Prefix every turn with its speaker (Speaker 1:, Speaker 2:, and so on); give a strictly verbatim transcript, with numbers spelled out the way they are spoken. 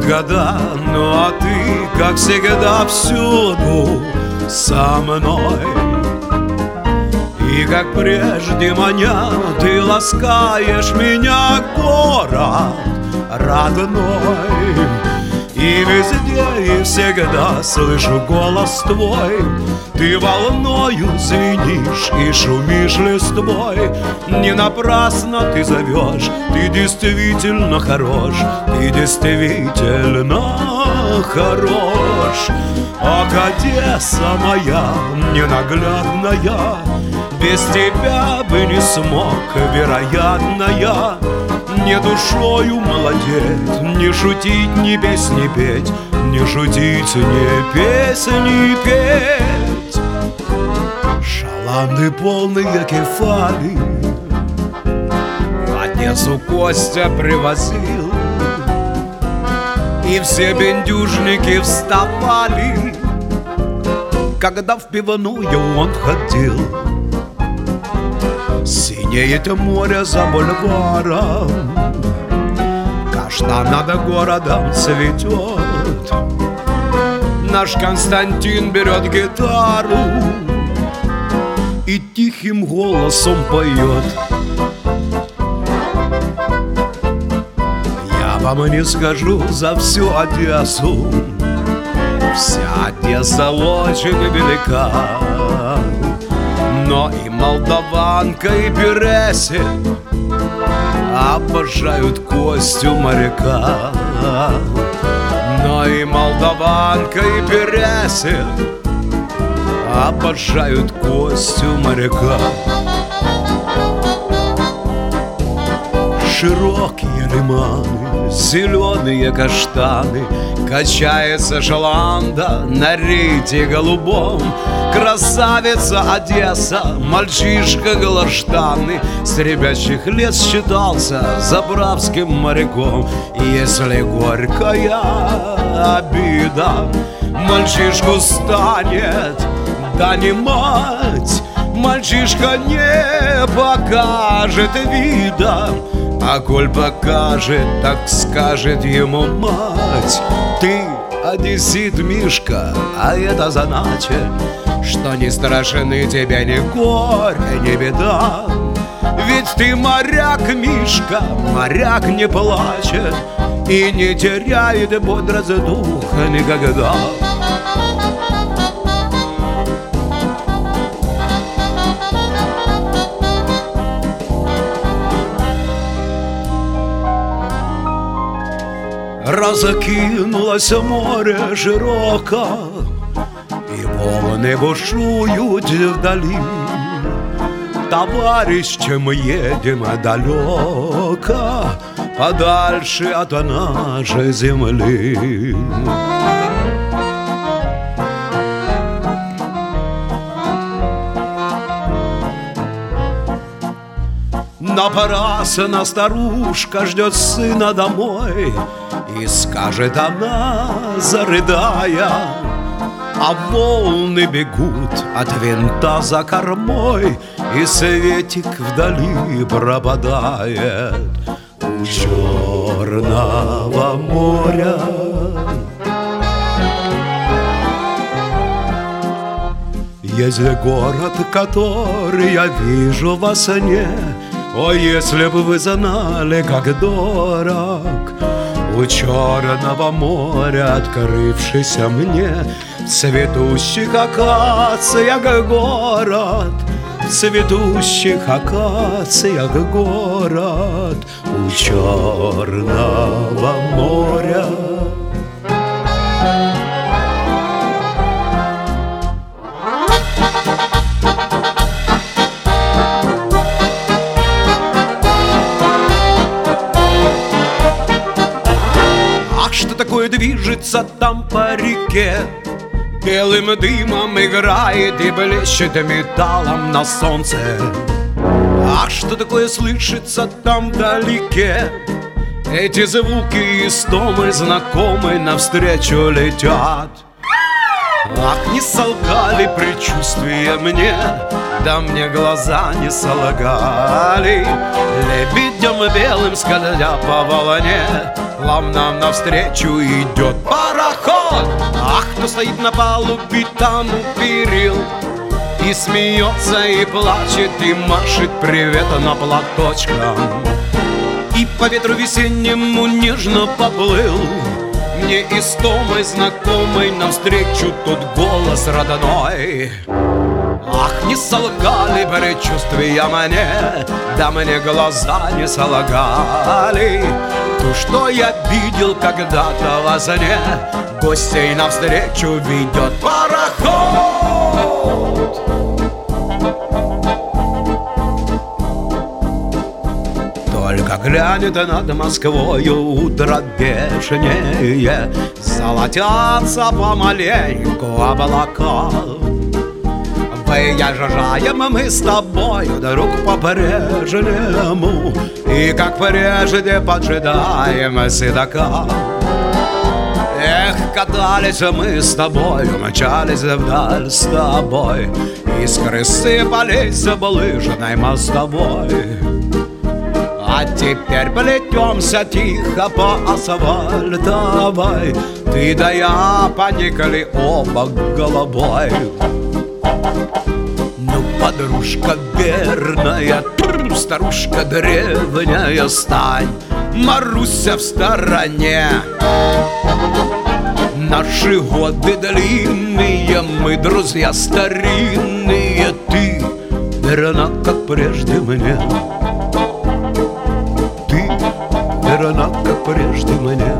Speaker 1: года, ну а ты, как всегда, всюду со мной. И как прежде маня, ты ласкаешь меня, город родной. И везде и всегда слышу голос твой. Ты волною звенишь и шумишь листвой. Не напрасно ты зовешь, ты действительно хорош, ты действительно хорош. Ах, Одесса моя ненаглядная, без тебя бы не смог, вероятно, я не душою молодеть, не шутить, ни песни петь, не шутить, ни песни петь. Шаланды полные кефали в Одессу Костя привозил, и все бендюжники вставали, когда в пивную он ходил. Синеет море за бульваром, каштан над городом цветет. Наш Константин берет гитару и тихим голосом поет. Я вам не скажу за всю Одессу, вся Одесса очень велика, но и молдаванка, и Бересин обожают Костю моряка. Но и молдаванка, и Бересин обожают Костю моряка. Широкие лиманы, зеленые каштаны, качается шаланда на рейде голубом. Красавица Одесса, мальчишка Голоштаны, с ребячьих лет считался заправским моряком. Если горькая обида мальчишку станет, да не мать, мальчишка не покажет вида, а коль покажет, так скажет ему мать: ты одессит, Мишка, а это значит, что не страшны тебе ни горе, ни беда. Ведь ты моряк, Мишка, моряк не плачет и не теряет бодрость духа никогда. Разокинулось море широко, и волны бушуют вдали. Товарищи, мы едем далеко, подальше от нашей земли. Напрасно старушка ждет сына домой, и скажет она, зарыдая, а волны бегут от винта за кормой, и светик вдали пропадает у Черного моря. Есть город, который я вижу во сне. О, если бы вы знали, как дорог у Черного моря открывшийся мне в цветущих акациях город, в цветущих акациях город у Черного моря. Такое движется там по реке, белым дымом играет и блещет металлом на солнце. Ах, что такое слышится там вдалеке, эти звуки истомы знакомые навстречу летят. Ах, не солгали предчувствия мне, да мне глаза не солгали. Лебедем белым скользя по волне, плавно навстречу идет пароход. Ах, кто стоит на палубе там у перил, и смеется, и плачет, и машет привета на платочком. И по ветру весеннему нежно поплыл мне истомой знакомой навстречу тот голос родной. Ах, не солгали предчувствия мне, да мне глаза не солгали. То, что я видел когда-то во сне, гостей навстречу ведет пароход. Только глянет над Москвою утро вешнее, золотятся помаленьку облака. Выезжаем мы с тобою, друг, по-прежнему, и как прежде поджидаем седока. Эх, катались мы с тобою, мчались вдаль с тобой, искры сыпались с булыжной мостовой. А теперь плетемся тихо по асфальтовой, ты да я поникли оба головой. Ну, подружка верная, старушка древняя, стань, Маруся, в стороне. Наши годы длинные, мы друзья старинные, ты верна, как прежде мне. Ты верна, как прежде мне.